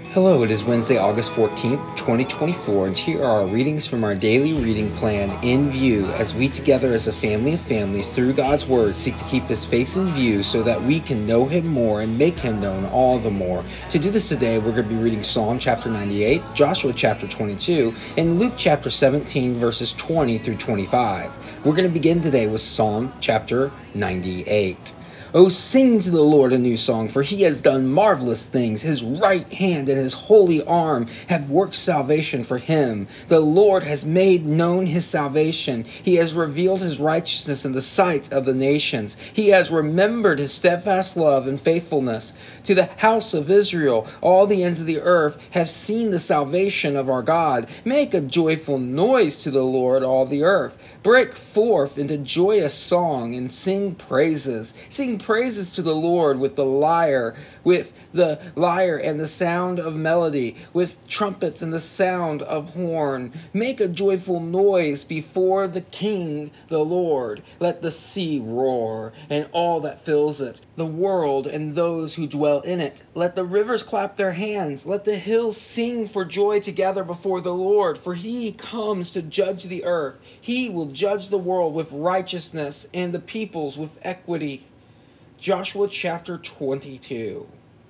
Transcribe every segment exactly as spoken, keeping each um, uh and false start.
Hello, it is Wednesday, August fourteenth, twenty twenty-four, and here are our readings from our daily reading plan in view as we together as a family of families through God's Word seek to keep His face in view so that we can know Him more and make Him known all the more. To do this today, we're going to be reading Psalm chapter ninety-eight, Joshua chapter twenty-two, and Luke chapter seventeen, verses twenty through twenty-five. We're going to begin today with Psalm chapter ninety-eight. Oh, sing to the Lord a new song, for He has done marvelous things. His right hand and His holy arm have worked salvation for Him. The Lord has made known His salvation. He has revealed His righteousness in the sight of the nations. He has remembered His steadfast love and faithfulness. To the house of Israel, all the ends of the earth have seen the salvation of our God. Make a joyful noise to the Lord, all the earth. Break forth into joyous song and sing praises. Sing praises to the Lord with the lyre, with the lyre and the sound of melody, with trumpets and the sound of horn. Make a joyful noise before the King, the Lord. Let the sea roar and all that fills it, the world and those who dwell in it. Let the rivers clap their hands. Let the hills sing for joy together before the Lord, for He comes to judge the earth. He will judge the world with righteousness and the peoples with equity. Joshua chapter twenty-two.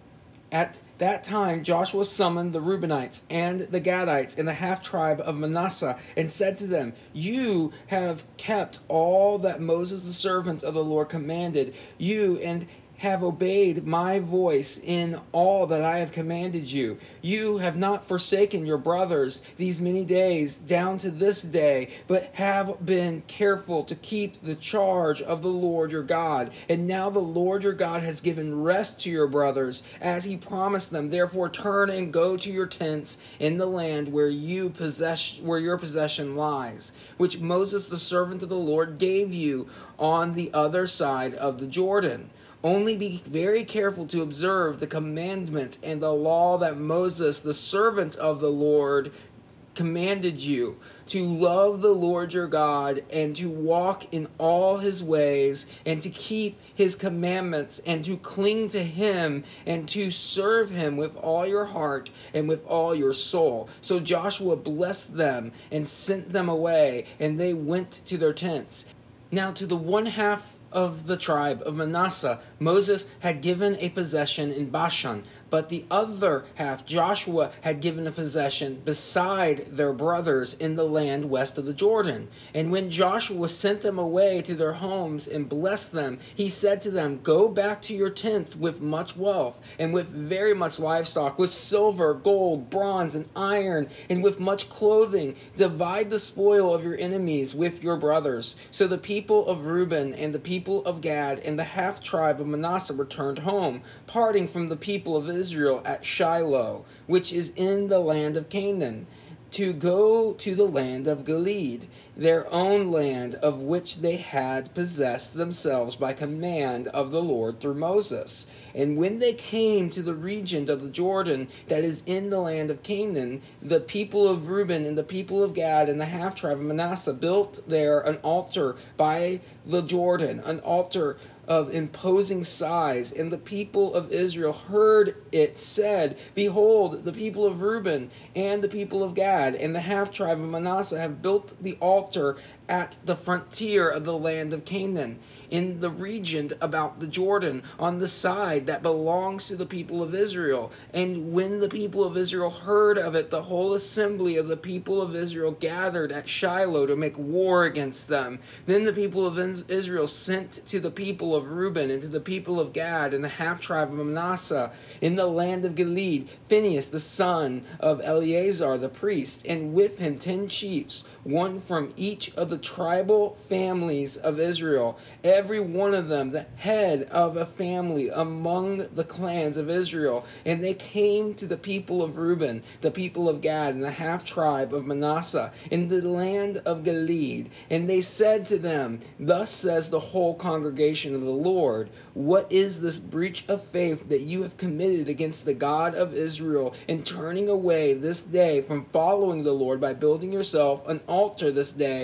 At that time Joshua summoned the Reubenites and the Gadites and the half-tribe of Manasseh and said to them, You have kept all that Moses the servant of the Lord commanded you and have obeyed my voice in all that I have commanded you. You have not forsaken your brothers these many days down to this day, but have been careful to keep the charge of the Lord your God. And now the Lord your God has given rest to your brothers, as He promised them. Therefore turn and go to your tents in the land where you possess where your possession lies, which Moses the servant of the Lord gave you on the other side of the Jordan. Only be very careful to observe the commandment and the law that Moses, the servant of the Lord, commanded you, to love the Lord your God and to walk in all His ways and to keep His commandments and to cling to Him and to serve Him with all your heart and with all your soul. So Joshua blessed them and sent them away, and they went to their tents. Now to the one half of the tribe of Manasseh, Moses had given a possession in Bashan, but the other half Joshua had given a possession beside their brothers in the land west of the Jordan. And when Joshua sent them away to their homes and blessed them, he said to them, Go back to your tents with much wealth, and with very much livestock, with silver, gold, bronze, and iron, and with much clothing. Divide the spoil of your enemies with your brothers. So the people of Reuben and the people of Gad and the half-tribe of Manasseh returned home, parting from the people of Israel at Shiloh, which is in the land of Canaan, to go to the land of Gilead, their own land, of which they had possessed themselves by command of the Lord through Moses. And when they came to the region of the Jordan that is in the land of Canaan, the people of Reuben and the people of Gad and the half-tribe of Manasseh built there an altar by the Jordan, an altar of imposing size. And the people of Israel heard it said, Behold, the people of Reuben and the people of Gad and the half-tribe of Manasseh have built the altar at the frontier of the land of Canaan, in the region about the Jordan, on the side that belongs to the people of Israel. And when the people of Israel heard of it, the whole assembly of the people of Israel gathered at Shiloh to make war against them. Then the people of Israel sent to the people of Reuben and to the people of Gad and the half-tribe of Manasseh in the land of Gilead, Phinehas the son of Eleazar the priest, and with him ten chiefs, one from each of the tribal families of Israel, every one of them the head of a family among the clans of Israel. And they came to the people of Reuben, the people of Gad, and the half-tribe of Manasseh in the land of Gilead. And they said to them, Thus says the whole congregation of the Lord, What is this breach of faith that you have committed against the God of Israel in turning away this day from following the Lord by building yourself an altar this day in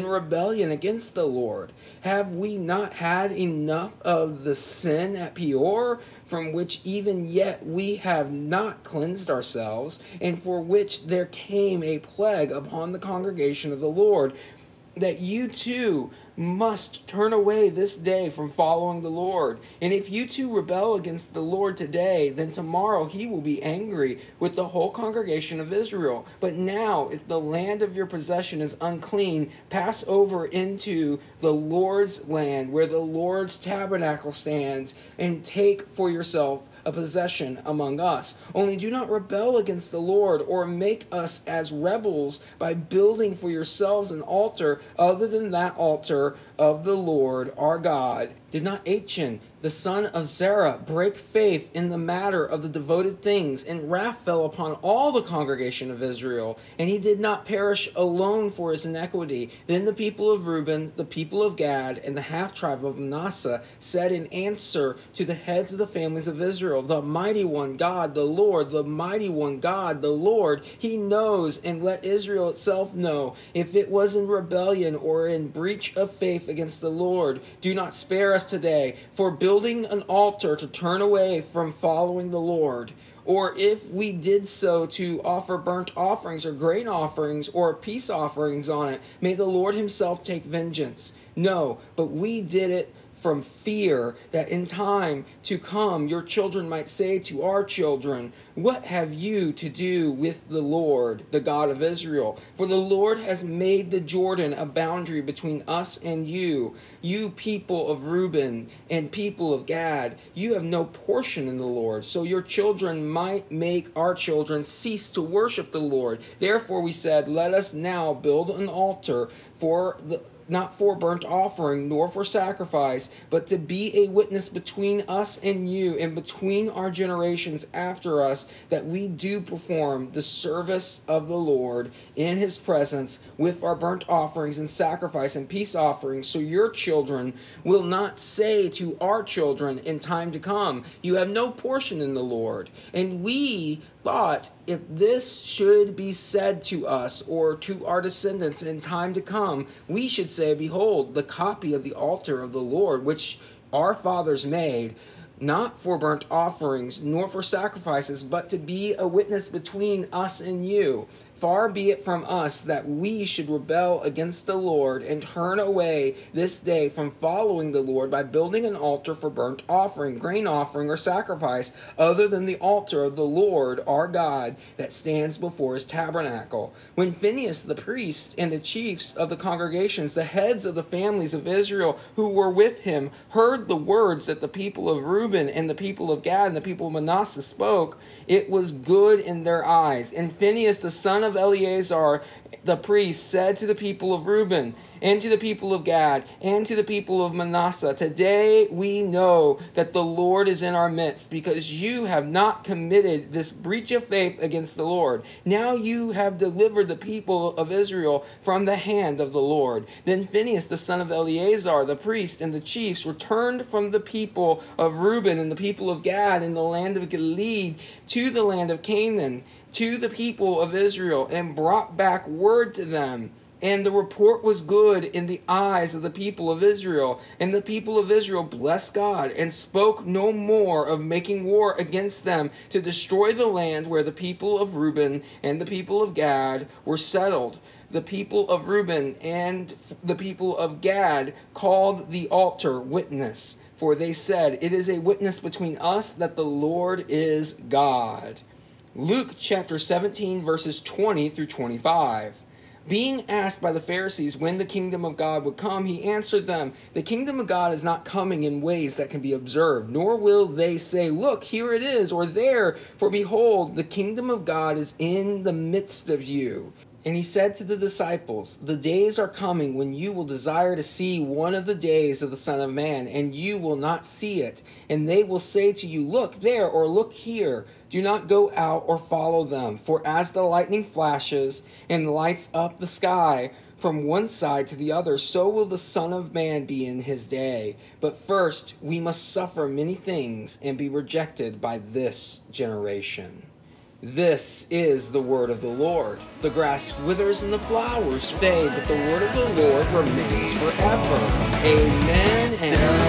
in rebellion against the Lord? Have we not had enough of the sin at Peor, from which even yet we have not cleansed ourselves, and for which there came a plague upon the congregation of the Lord, that you too must turn away this day from following the Lord? And if you too rebel against the Lord today, then tomorrow he will be angry with the whole congregation of Israel. But now, if the land of your possession is unclean, pass over into the Lord's land, where the Lord's tabernacle stands, and take for yourself a possession among us. Only do not rebel against the Lord, or make us as rebels by building for yourselves an altar other than that altar of the Lord our God. Did not Achan, the son of Zerah, break faith in the matter of the devoted things, and wrath fell upon all the congregation of Israel, and he did not perish alone for his iniquity? Then the people of Reuben, the people of Gad, and the half-tribe of Manasseh said in answer to the heads of the families of Israel, the mighty one God, the Lord, the mighty one God, the Lord, he knows, and let Israel itself know, if it was in rebellion or in breach of faith against the Lord. Do not spare us today for building an altar to turn away from following the Lord. Or if we did so to offer burnt offerings or grain offerings or peace offerings on it, may the Lord himself take vengeance. No, but we did it from fear that in time to come your children might say to our children, what have you to do with the Lord, the God of Israel? For the Lord has made the Jordan a boundary between us and you. You people of Reuben and people of Gad, you have no portion in the Lord. So your children might make our children cease to worship the Lord. Therefore we said, let us now build an altar for the not for burnt offering, nor for sacrifice, but to be a witness between us and you, and between our generations after us, that we do perform the service of the Lord in his presence with our burnt offerings and sacrifice and peace offerings, so your children will not say to our children in time to come, you have no portion in the Lord. And we thought, if this should be said to us or to our descendants in time to come, we should say, behold, the copy of the altar of the Lord, which our fathers made, not for burnt offerings, nor for sacrifices, but to be a witness between us and you. Far be it from us that we should rebel against the Lord and turn away this day from following the Lord by building an altar for burnt offering, grain offering, or sacrifice, other than the altar of the Lord our God that stands before his tabernacle. When Phinehas the priest and the chiefs of the congregations, the heads of the families of Israel who were with him, heard the words that the people of Reuben and the people of Gad and the people of Manasseh spoke, it was good in their eyes. And Phinehas the son of Eleazar the priest said to the people of Reuben and to the people of Gad and to the people of Manasseh, today we know that the Lord is in our midst, because you have not committed this breach of faith against the Lord. Now you have delivered the people of Israel from the hand of the Lord. Then Phinehas the son of Eleazar the priest and the chiefs returned from the people of Reuben and the people of Gad in the land of Gilead to the land of Canaan, to the people of Israel, and brought back word to them. And the report was good in the eyes of the people of Israel. And the people of Israel blessed God, and spoke no more of making war against them to destroy the land where the people of Reuben and the people of Gad were settled. The people of Reuben and the people of Gad called the altar Witness, for they said, it is a witness between us that the Lord is God. Luke chapter seventeen, verses twenty through twenty-five. Being asked by the Pharisees when the kingdom of God would come, he answered them, the kingdom of God is not coming in ways that can be observed, nor will they say, look, here it is, or there, for behold, the kingdom of God is in the midst of you. And he said to the disciples, the days are coming when you will desire to see one of the days of the Son of Man, and you will not see it. And they will say to you, look there, or look here. Do not go out or follow them. For as the lightning flashes and lights up the sky from one side to the other, so will the Son of Man be in his day. But first we must suffer many things and be rejected by this generation. This is the word of the Lord. The grass withers and the flowers fade, but the word of the Lord remains forever. Amen and